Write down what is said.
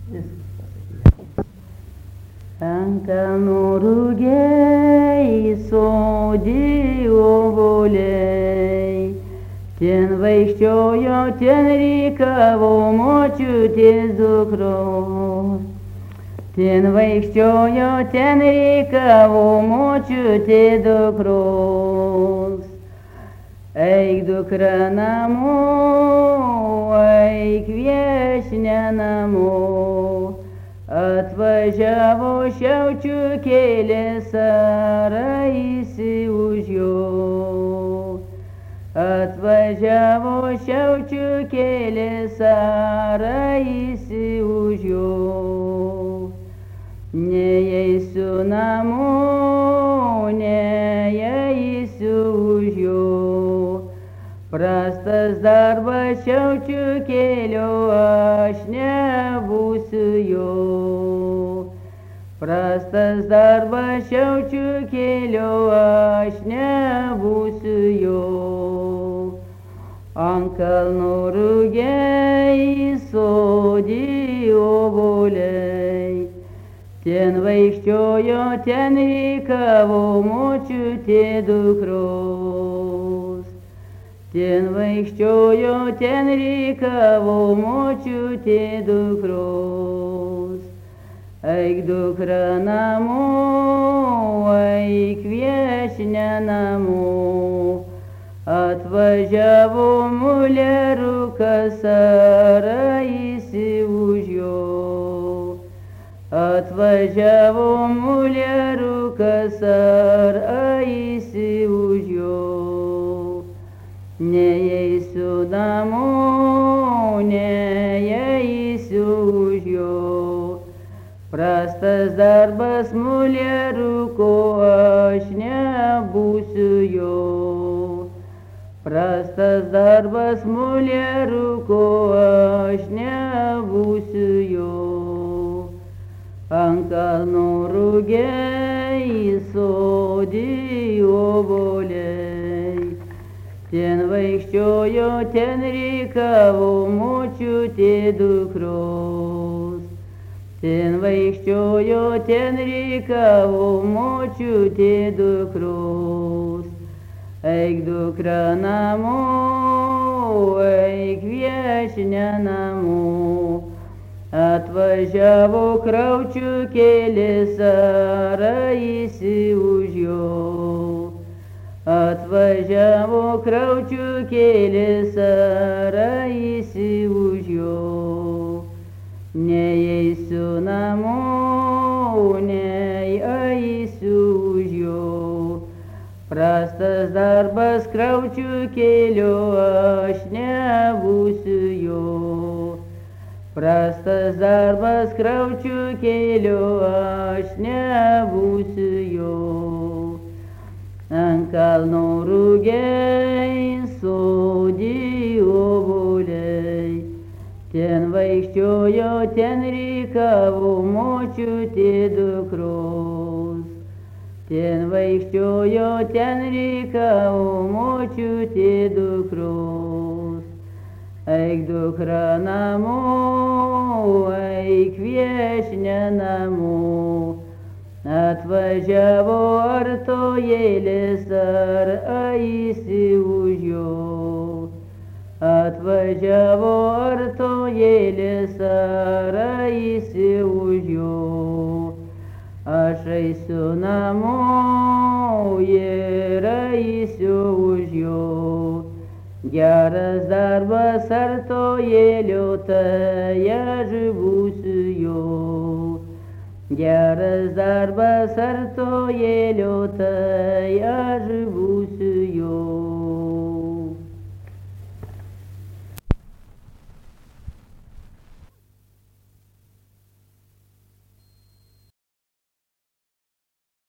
Ant kalnų rugiai sodi obuoliai, ten vaikščiojo, ten rykavo močiutės dukros. Ten vaikščiojo, ten rykavo močiutės dukros. Eik dukra namo, eik viešne namo, atvažiavo Šiaučiukėlės, araisi už jo. Atvažiavo Šiaučiukėlės, araisi už jo. Neeisiu namo, neeisiu už jo. Prastas darbas Šiaučiukėlio, aš nebūsiu jo. Prastas darbas Šiaučiukėlio, aš nebūsiu jo. Ant kalnų rugiai sodi obuoliai, ten vaikščiojo, ten rykavo močiutė dukros. Ten vaikščiojo, ten rykavo močiutė dukros. Eik dukra namo, eik viešne namo, atvažiavo mulerukas, araisi už jo. Atvažiavo mulerukas, araisi už jo. Neeisiu namo, neeisiu už jo. Prastas darbas muleruko, aš nebūsiu jo. Prastas darbas muleruko, aš nebūsiu jo. Ant kalnų rugiai sodi obuoliai, ten vaikščiojo, ten rykavo močiutė dukros. Ten vaikščiojo, ten rykavo močiutė dukros. Eik dukra namo, eik viešne namo, atvažiavo Kraučiukėlės, araisi už jo. Atvažiavo Kraučiukėlės, araisi už jo. Neeisiu namo, neeisiu už jo. Prastas darbas Kraučiukėlio, aš nebūsiu jo. Prastas darbas Kraučiukėlio, aš nebūsiu jo. Ant kalnų rugiai sodi obuoliai, ten vaikščiojo, ten rykavo močiutė dukros. Ten vaikščiojo, ten rykavo močiutė dukros. Eik dukra namo, eik viešne namo, atvažiavo Artojėlis, araisi už jo. Atvažiavo Artojėlis, araisi už jo. Aš eisiu namo ir eisiu už jo. Geras darbas Artojėlio, tai aš būsiu jo. Geras darbas Artojėlio, tai aš būsiu